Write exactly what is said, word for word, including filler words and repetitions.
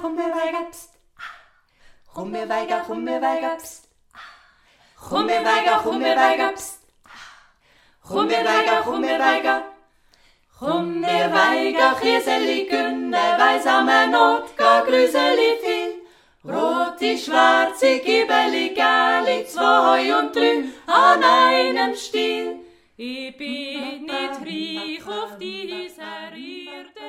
Rummelweiger, pst. Rummelweiger, Rummelweiger, pst. Rummelweiger, Rummelweiger, pst. Rummelweiger, Rummelweiger. Rummelweiger, Chieseli, Günne, weisamer Not, gar Grüseli viel. Roti, schwarze, Gibeli, Gali, zwei und drei an einem Stiel. Ich bin nicht reich auf dieser Erde.